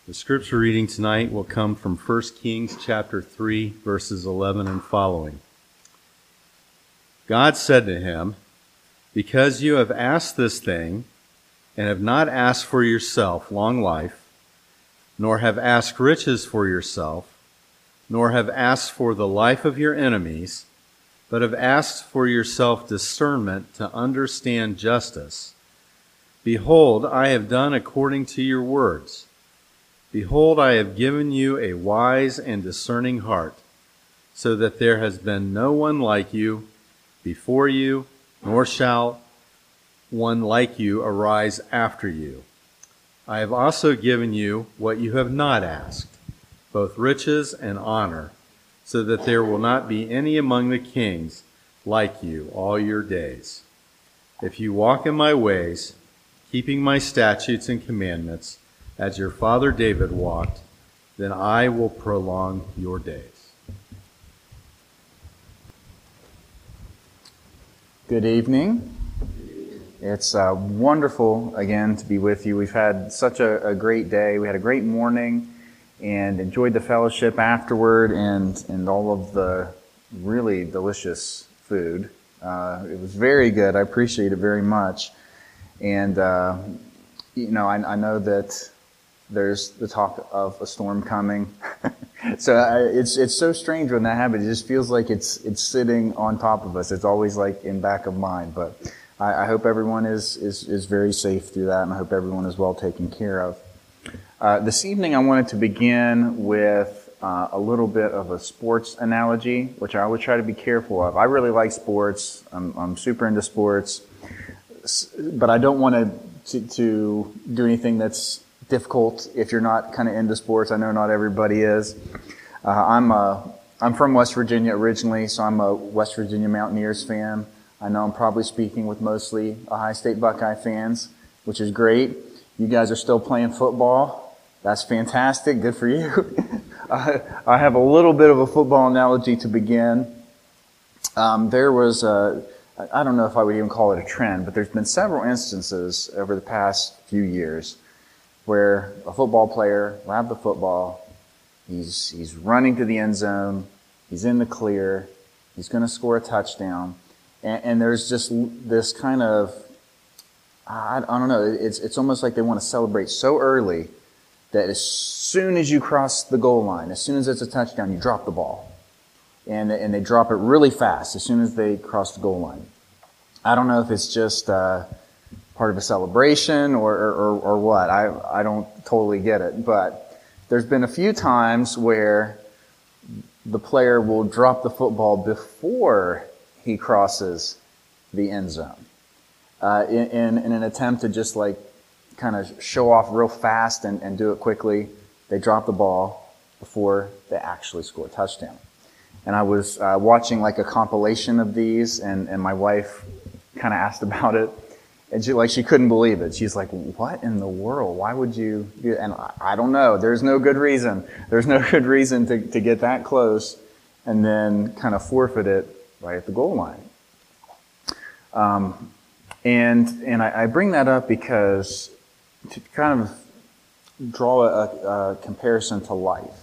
The scripture reading tonight will come from 1 Kings chapter 3, verses 11 and following. God said to him, "Because you have asked this thing, and have not asked for yourself long life, nor have asked riches for yourself, nor have asked for the life of your enemies, but have asked for yourself discernment to understand justice, behold, I have done according to your words. Behold, I have given you a wise and discerning heart, so that there has been no one like you before you, nor shall one like you arise after you. I have also given you what you have not asked, both riches and honor, so that there will not be any among the kings like you all your days. If you walk in my ways, keeping my statutes and commandments, as your father David walked, then I will prolong your days." Good evening. It's wonderful again to be with you. We've had such a great day. We had a great morning and enjoyed the fellowship afterward and all of the really delicious food. It was very good. I appreciate it very much. And, I know that there's the talk of a storm coming. So it's so strange when that happens. It just feels like it's sitting on top of us. It's always like in back of mind. But I hope everyone is very safe through that, and I hope everyone is well taken care of. This evening I wanted to begin with a little bit of a sports analogy, which I always try to be careful of. I really like sports. I'm super into sports. But I don't want to do anything that's difficult if you're not kind of into sports. I know not everybody is. I'm from West Virginia originally, so I'm a West Virginia Mountaineers fan. I know I'm probably speaking with mostly Ohio State Buckeye fans, which is great. You guys are still playing football. That's fantastic. Good for you. I have a little bit of a football analogy to begin. There was I don't know if I would even call it a trend, but there's been several instances over the past few years where a football player will have the football, he's running to the end zone, he's in the clear, he's going to score a touchdown, and there's just this kind of, I don't know, it's almost like they want to celebrate so early that as soon as you cross the goal line, as soon as it's a touchdown, you drop the ball. And they drop it really fast as soon as they cross the goal line. I don't know if it's just part of a celebration or what. I don't totally get it. But there's been a few times where the player will drop the football before he crosses the end zone in an attempt to just like kind of show off real fast and do it quickly. They drop the ball before they actually score a touchdown. And I was watching like a compilation of these, and my wife kind of asked about it, and she couldn't believe it. She's like, "What in the world? Why would you do it?" And I don't know. There's no good reason. There's no good reason to get that close and then kind of forfeit it right at the goal line. And I bring that up because to kind of draw a comparison to life.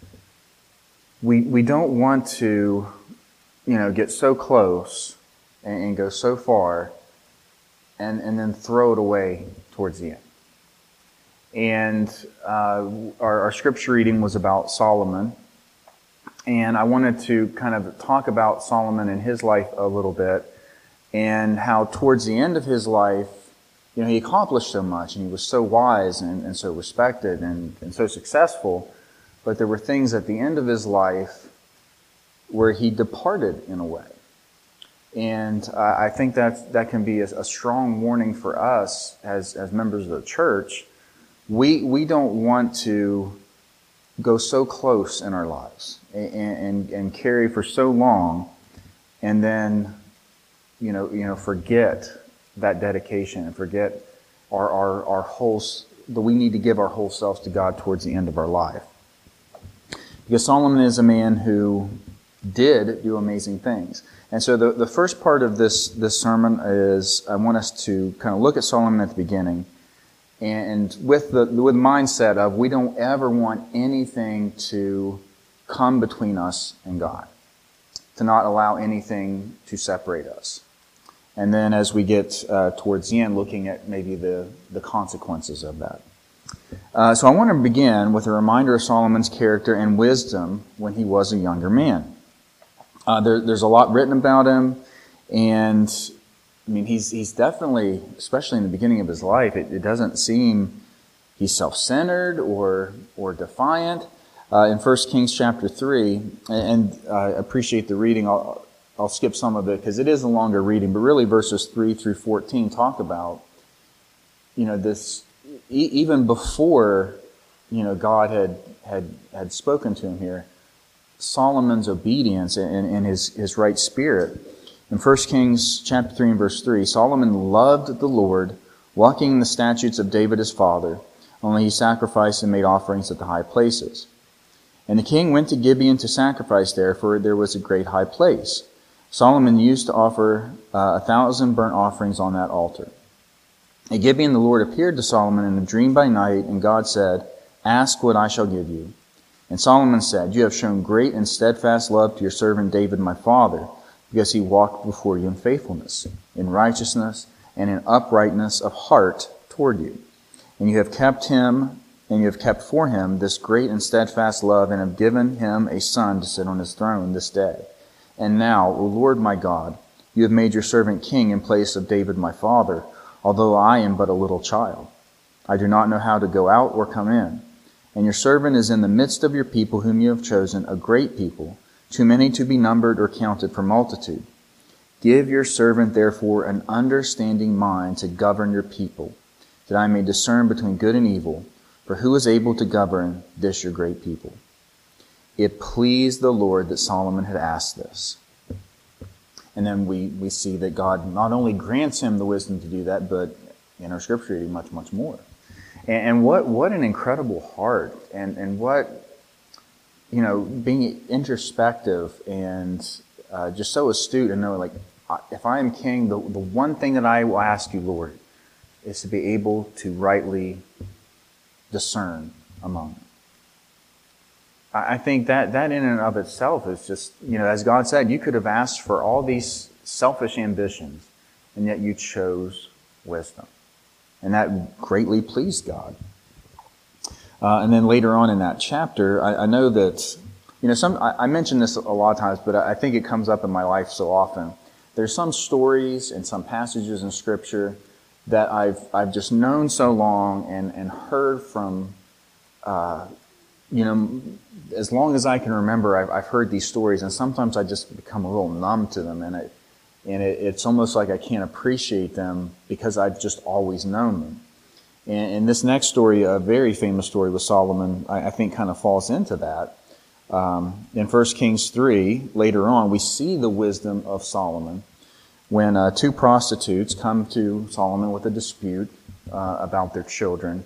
We don't want to, get so close and go so far and then throw it away towards the end. And our scripture reading was about Solomon. And I wanted to kind of talk about Solomon and his life a little bit and how towards the end of his life, he accomplished so much and he was so wise and so respected and so successful. But there were things at the end of his life where he departed in a way. And I think that can be a strong warning for us as members of the church. We don't want to go so close in our lives and carry for so long and then, forget that dedication and forget our whole, that we need to give our whole selves to God towards the end of our life. Because Solomon is a man who did do amazing things. And so the first part of this sermon is I want us to kind of look at Solomon at the beginning and with the mindset of we don't ever want anything to come between us and God, to not allow anything to separate us. And then as we get towards the end, looking at maybe the consequences of that. So I want to begin with a reminder of Solomon's character and wisdom when he was a younger man. There's a lot written about him, and I mean, he's definitely, especially in the beginning of his life, it doesn't seem he's self-centered or defiant. In 1 Kings chapter 3, and I appreciate the reading, I'll skip some of it because it is a longer reading, but really verses 3 through 14 talk about, this, even before, God had spoken to him here, Solomon's obedience and his right spirit. In 1 Kings chapter 3 and verse 3, Solomon loved the Lord, walking in the statutes of David his father, only he sacrificed and made offerings at the high places. And the king went to Gibeon to sacrifice there, for there was a great high place. Solomon used to offer 1,000 burnt offerings on that altar. At Gibeon the Lord appeared to Solomon in a dream by night, and God said, "Ask what I shall give you." And Solomon said, "You have shown great and steadfast love to your servant David my father, because he walked before you in faithfulness, in righteousness, and in uprightness of heart toward you. And you have kept for him this great and steadfast love, and have given him a son to sit on his throne this day. And now, O Lord my God, you have made your servant king in place of David my father, although I am but a little child. I do not know how to go out or come in. And your servant is in the midst of your people whom you have chosen, a great people, too many to be numbered or counted for multitude. Give your servant, therefore, an understanding mind to govern your people, that I may discern between good and evil, for who is able to govern this your great people?" It pleased the Lord that Solomon had asked this. And then we see that God not only grants him the wisdom to do that, but in our scripture reading much, much more. And what an incredible heart, and what, being introspective and just so astute and know, like, if I am king, the one thing that I will ask you, Lord, is to be able to rightly discern among them. I think that in and of itself is just, as God said, you could have asked for all these selfish ambitions, and yet you chose wisdom. And that greatly pleased God. And then later on in that chapter, I know that, I mention this a lot of times, but I think it comes up in my life so often. There's some stories and some passages in Scripture that I've just known so long and heard from, as long as I can remember, I've heard these stories, and sometimes I just become a little numb to them, and it's almost like I can't appreciate them because I've just always known them. And this next story, a very famous story with Solomon, I think kind of falls into that. In 1 Kings 3, later on, we see the wisdom of Solomon when two prostitutes come to Solomon with a dispute about their children.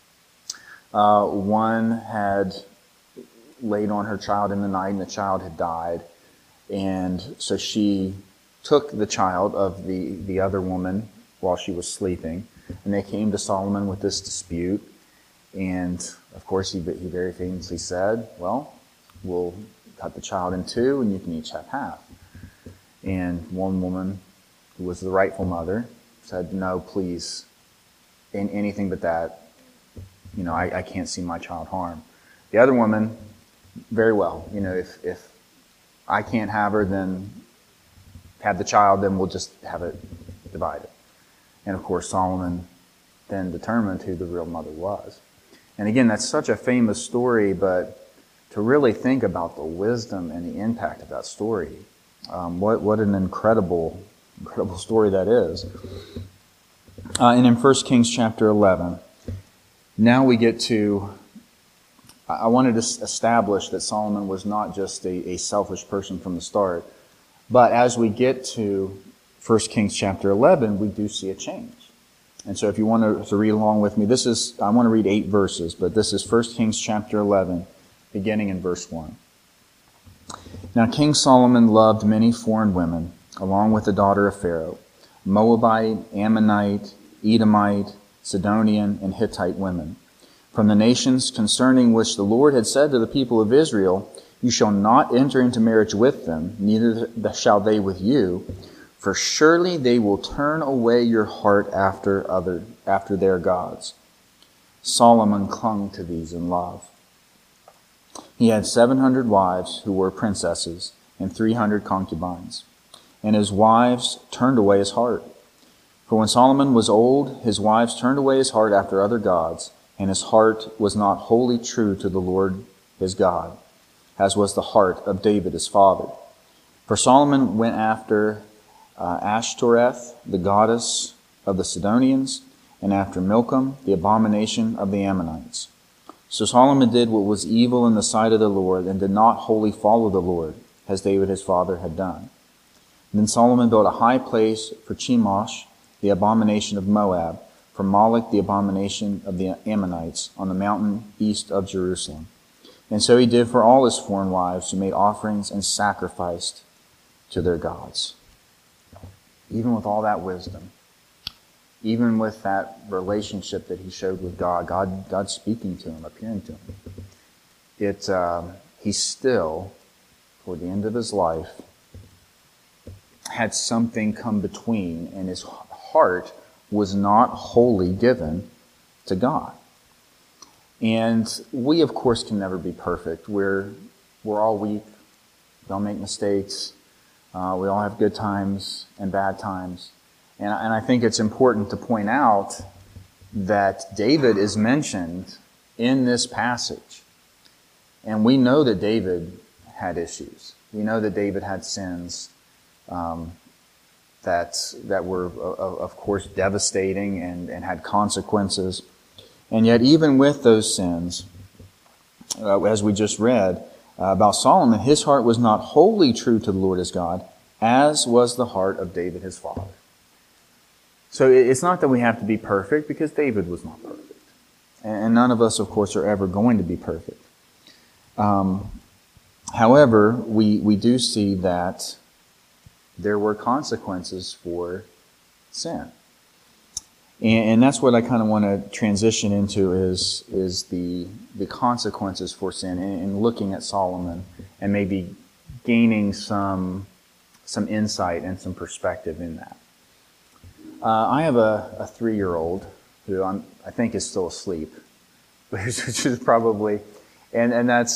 One had laid on her child in the night, and the child had died. And so she took the child of the other woman while she was sleeping, and they came to Solomon with this dispute. And of course, he very famously said, "Well, we'll cut the child in two, and you can each have half." And one woman, who was the rightful mother, said, "No, please, in anything but that, I can't see my child harmed." The other woman, "Very well, if I can't have her, then have the child, then we'll just have it divided." And of course, Solomon then determined who the real mother was. And again, that's such a famous story, but to really think about the wisdom and the impact of that story, what an incredible story that is. And in 1 Kings chapter 11, now we get to, I wanted to establish that Solomon was not just a selfish person from the start, but as we get to 1 Kings chapter 11, we do see a change. And so if you want to read along with me, I want to read 8 verses, but this is 1 Kings chapter 11, beginning in verse 1. Now King Solomon loved many foreign women, along with the daughter of Pharaoh, Moabite, Ammonite, Edomite, Sidonian, and Hittite women, from the nations concerning which the Lord had said to the people of Israel, you shall not enter into marriage with them, neither shall they with you, for surely they will turn away your heart after their gods. Solomon clung to these in love. He had 700 wives who were princesses and 300 concubines, and his wives turned away his heart. For when Solomon was old, his wives turned away his heart after other gods, and his heart was not wholly true to the Lord his God, as was the heart of David his father. For Solomon went after Ashtoreth, the goddess of the Sidonians, and after Milcom, the abomination of the Ammonites. So Solomon did what was evil in the sight of the Lord, and did not wholly follow the Lord, as David his father had done. Then Solomon built a high place for Chemosh, the abomination of Moab, for Moloch, the abomination of the Ammonites, on the mountain east of Jerusalem. And so he did for all his foreign wives, who made offerings and sacrificed to their gods. Even with all that wisdom, even with that relationship that he showed with God speaking to him, appearing to him, he still, toward the end of his life, had something come between, and his heart was not wholly given to God. And we, of course, can never be perfect. We're all weak. We all make mistakes. We all have good times and bad times. And I think it's important to point out that David is mentioned in this passage. And we know that David had issues. We know that David had sins that were, of course, devastating and had consequences. And yet, even with those sins, as we just read about Solomon, his heart was not wholly true to the Lord his God, as was the heart of David his father. So it's not that we have to be perfect, because David was not perfect. And none of us, of course, are ever going to be perfect. However, we do see that there were consequences for sin. And that's what I kind of want to transition into is the consequences for sin, and looking at Solomon and maybe gaining some insight and some perspective in that. I have a 3-year-old who I think is still asleep, which is probably, and that's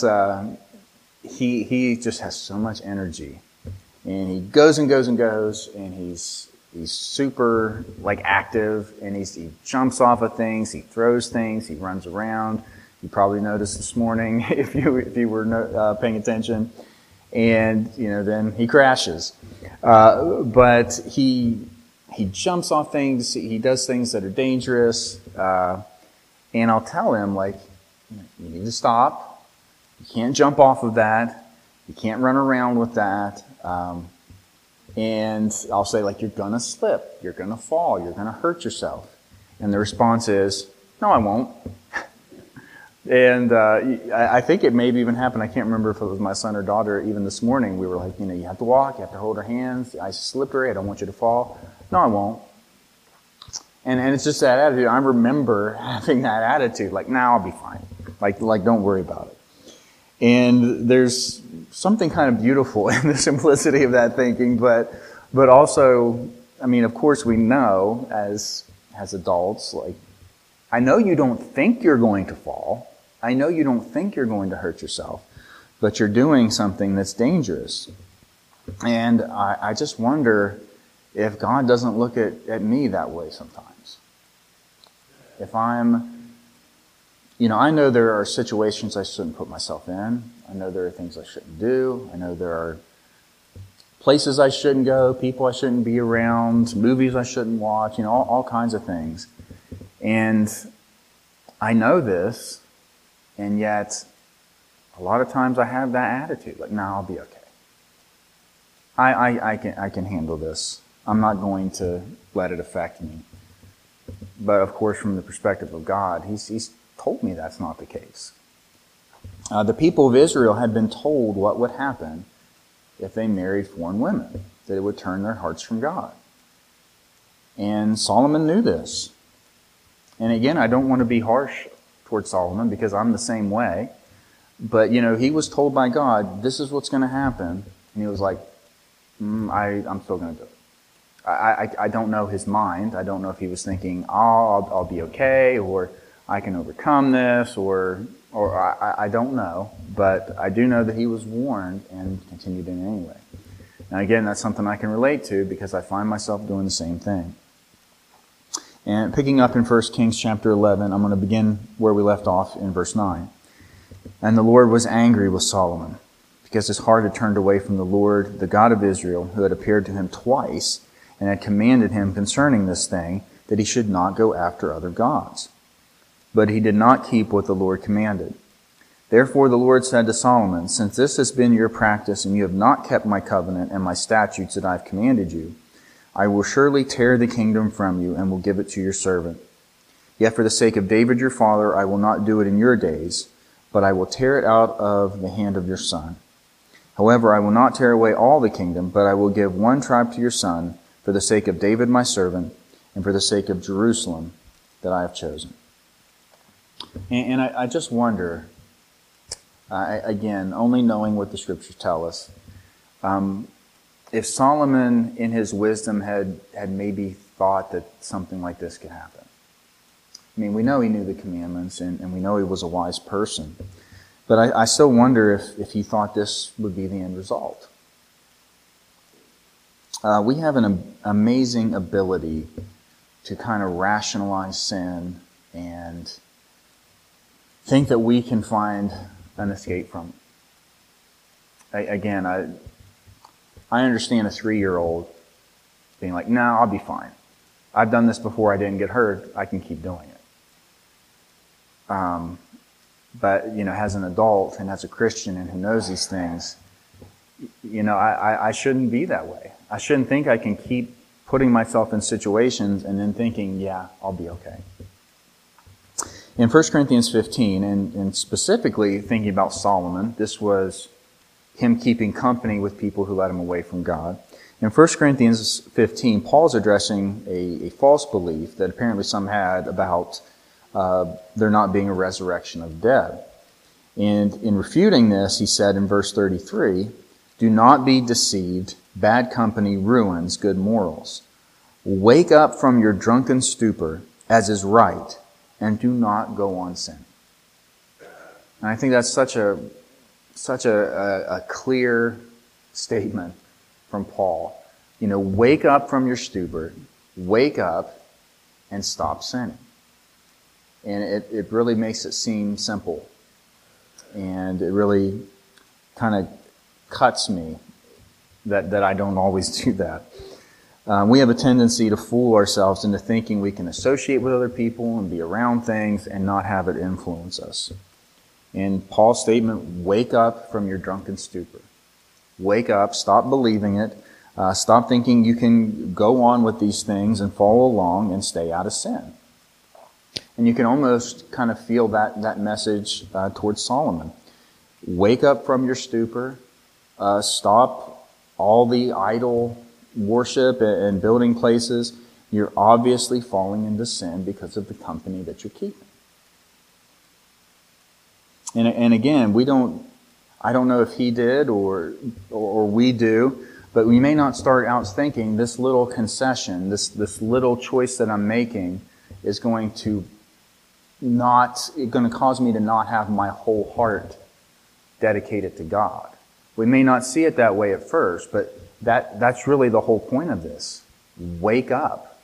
he just has so much energy, and he goes and goes and goes, and he's super active, and he jumps off of things, he throws things, he runs around. You probably noticed this morning if you were paying attention, and then he crashes. But he jumps off things, he does things that are dangerous, and I'll tell him you need to stop. You can't jump off of that. You can't run around with that. And I'll say, you're going to slip, you're going to fall, you're going to hurt yourself. And the response is, no, I won't. And I think it maybe even happened, I can't remember if it was my son or daughter, even this morning, we were like, you have to walk, you have to hold her hands, the ice is slippery, I don't want you to fall. No, I won't. And it's just that attitude. I remember having that attitude, I'll be fine. Don't worry about it. And there's something kind of beautiful in the simplicity of that thinking, but also, of course we know as adults, I know you don't think you're going to fall. I know you don't think you're going to hurt yourself, but you're doing something that's dangerous. And I just wonder if God doesn't look at me that way sometimes. If I know there are situations I shouldn't put myself in. I know there are things I shouldn't do. I know there are places I shouldn't go, people I shouldn't be around, movies I shouldn't watch, all kinds of things. And I know this, and yet a lot of times I have that attitude, I'll be okay. I can handle this. I'm not going to let it affect me. But of course, from the perspective of God, He's told me that's not the case. The people of Israel had been told what would happen if they married foreign women, that it would turn their hearts from God. And Solomon knew this. And again, I don't want to be harsh towards Solomon because I'm the same way. But, he was told by God, this is what's going to happen. And he was like, I'm still going to do it. I don't know his mind. I don't know if he was thinking, I'll be okay, or I can overcome this, or I don't know. But I do know that he was warned and continued in anyway. Now again, that's something I can relate to because I find myself doing the same thing. And picking up in 1 Kings chapter 11, I'm going to begin where we left off in verse 9. And the Lord was angry with Solomon because his heart had turned away from the Lord, the God of Israel, who had appeared to him twice and had commanded him concerning this thing, that he should not go after other gods. But he did not keep what the Lord commanded. Therefore the Lord said to Solomon, since this has been your practice, and you have not kept my covenant and my statutes that I have commanded you, I will surely tear the kingdom from you and will give it to your servant. Yet for the sake of David your father, I will not do it in your days, but I will tear it out of the hand of your son. However, I will not tear away all the kingdom, but I will give one tribe to your son, for the sake of David my servant, and for the sake of Jerusalem that I have chosen. And I just wonder, again, only knowing what the Scriptures tell us, if Solomon in his wisdom had maybe thought that something like this could happen. I mean, we know he knew the commandments, and we know he was a wise person. But I still wonder if he thought this would be the end result. We have an amazing ability to kind of rationalize sin and think that we can find an escape from it. Again, I understand a 3-year-old being like, no, I'll be fine. I've done this before, I didn't get hurt, I can keep doing it. But, as an adult and as a Christian and who knows these things, I shouldn't be that way. I shouldn't think I can keep putting myself in situations and then thinking, yeah, I'll be okay. In 1 Corinthians 15, and specifically thinking about Solomon, this was him keeping company with people who led him away from God. In 1 Corinthians 15, Paul's addressing a false belief that apparently some had about there not being a resurrection of the dead. And in refuting this, he said in verse 33, do not be deceived, bad company ruins good morals. Wake up from your drunken stupor, as is right, and do not go on sinning. And I think that's such a clear statement from Paul. Wake up from your stupor, wake up and stop sinning. And it really makes it seem simple. And it really kind of cuts me that I don't always do that. We have a tendency to fool ourselves into thinking we can associate with other people and be around things and not have it influence us. In Paul's statement, wake up from your drunken stupor. Wake up, stop believing it, stop thinking you can go on with these things and follow along and stay out of sin. And you can almost kind of feel that message towards Solomon. Wake up from your stupor, stop all the idol worship and building places. You're obviously falling into sin because of the company that you're keeping. And again, I don't know if he did or we do, but we may not start out thinking this little concession, this little choice that I'm making is going to cause me to not have my whole heart dedicated to God. We may not see it that way at first, but that's really the whole point of this. Wake up.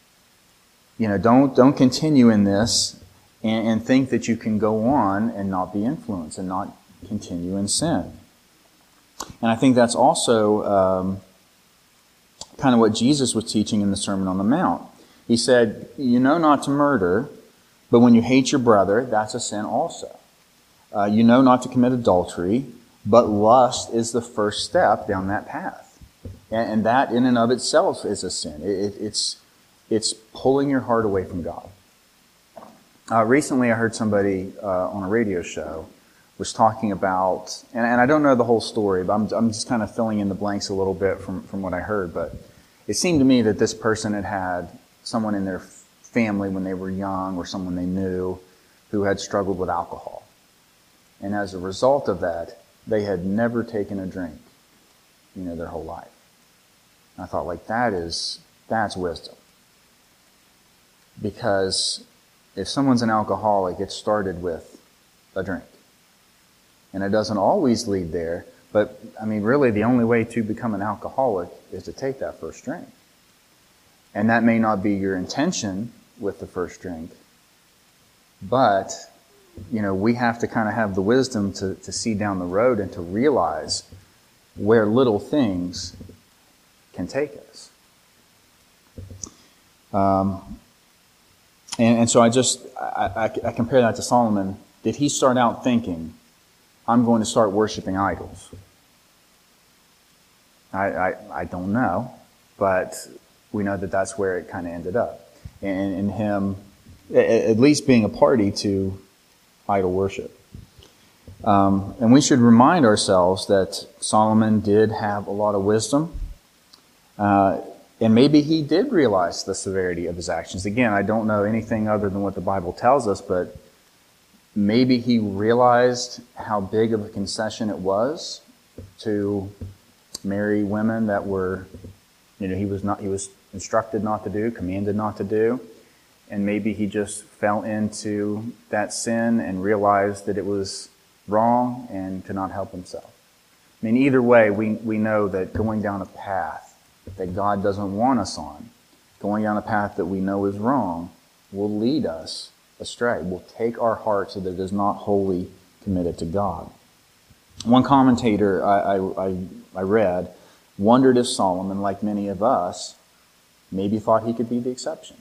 Don't continue in this and think that you can go on and not be influenced and not continue in sin. And I think that's also kind of what Jesus was teaching in the Sermon on the Mount. He said, you know not to murder, but when you hate your brother, that's a sin also. You know not to commit adultery, but lust is the first step down that path. And that in and of itself is a sin. It's pulling your heart away from God. Recently I heard somebody on a radio show was talking about, and I don't know the whole story, but I'm just kind of filling in the blanks a little bit from what I heard, but it seemed to me that this person had someone in their family when they were young or someone they knew who had struggled with alcohol. And as a result of that, they had never taken a drink, their whole life. And I thought, that's wisdom. Because if someone's an alcoholic, it started with a drink. And it doesn't always lead there, but really the only way to become an alcoholic is to take that first drink. And that may not be your intention with the first drink, but, we have to kind of have the wisdom to see down the road and to realize where little things can take us. And so I compare that to Solomon. Did he start out thinking, I'm going to start worshiping idols? I don't know, but we know that that's where it kind of ended up. And him at least being a party to idol worship. And we should remind ourselves that Solomon did have a lot of wisdom. And maybe he did realize the severity of his actions. Again, I don't know anything other than what the Bible tells us, but maybe he realized how big of a concession it was to marry women that were, he was instructed not to do, commanded not to do. And maybe he just fell into that sin and realized that it was wrong and could not help himself. Either way, we know that going down a path that God doesn't want us on, going down a path that we know is wrong, will lead us astray, will take our heart so that it is not wholly committed to God. One commentator I read wondered if Solomon, like many of us, maybe thought he could be the exception.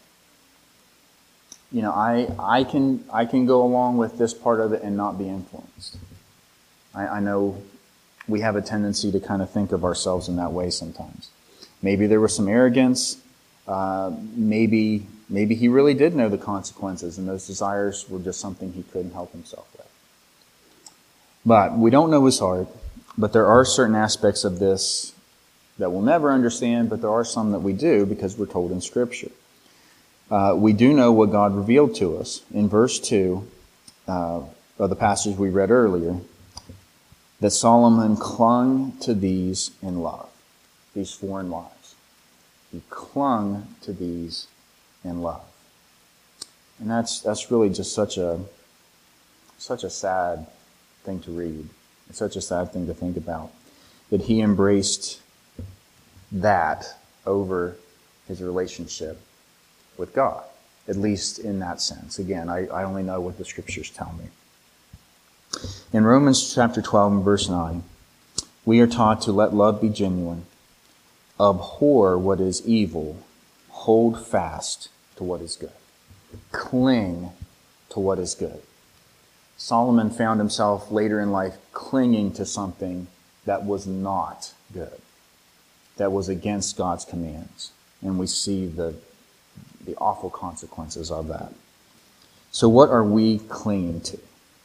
I can go along with this part of it and not be influenced. I know we have a tendency to kind of think of ourselves in that way sometimes. Maybe there was some arrogance. Maybe he really did know the consequences, and those desires were just something he couldn't help himself with. But we don't know his heart. But there are certain aspects of this that we'll never understand, but there are some that we do because we're told in Scripture. We do know what God revealed to us in verse 2 of the passage we read earlier, that Solomon clung to these in love, these foreign wives. He clung to these in love. And that's really just such a sad thing to read. It's such a sad thing to think about, that he embraced that over his relationship with God, at least in that sense. Again, I only know what the Scriptures tell me. In Romans chapter 12 and verse 9, we are taught to let love be genuine, abhor what is evil, hold fast to what is good. Cling to what is good. Solomon found himself later in life clinging to something that was not good, that was against God's commands. And we see the awful consequences of that. So what are we clinging to?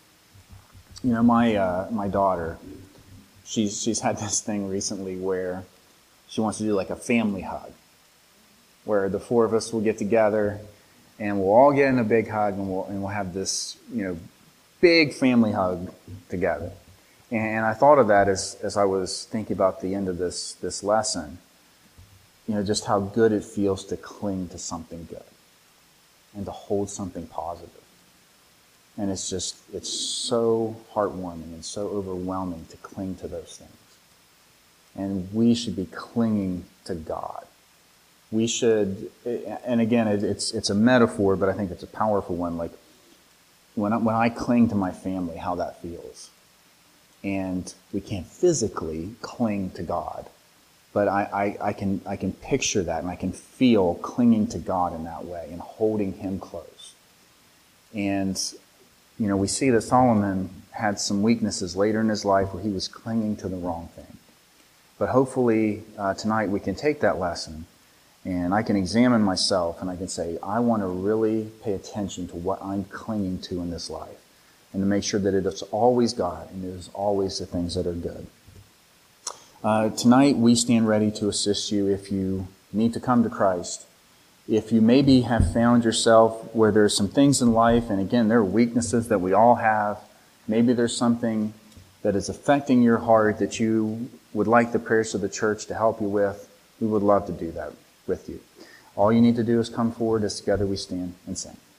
My daughter, she's had this thing recently where she wants to do like a family hug, where the four of us will get together and we'll all get in a big hug and we'll have this, big family hug together. And I thought of that as I was thinking about the end of this lesson, just how good it feels to cling to something good and to hold something positive. And it's so heartwarming and so overwhelming to cling to those things. And we should be clinging to God. We should, and again, it's a metaphor, but I think it's a powerful one. Like when I cling to my family, how that feels. And we can't physically cling to God, but I can picture that, and I can feel clinging to God in that way and holding Him close. And we see that Solomon had some weaknesses later in his life where he was clinging to the wrong thing. But hopefully tonight we can take that lesson and I can examine myself and I can say, I want to really pay attention to what I'm clinging to in this life and to make sure that it is always God and it is always the things that are good. Tonight we stand ready to assist you if you need to come to Christ If you maybe have found yourself where there's some things in life, and again, there are weaknesses that we all have, maybe there's something that is affecting your heart that you would like the prayers of the church to help you with, we would love to do that with you. All you need to do is come forward as together we stand and sing.